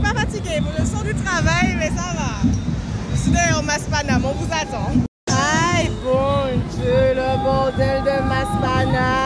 suis pas fatiguée pour le son du travail, mais ça va. Je suis d'ailleurs Maspanam, on vous attend. Aïe, bon Dieu, le bordel de Maspanam.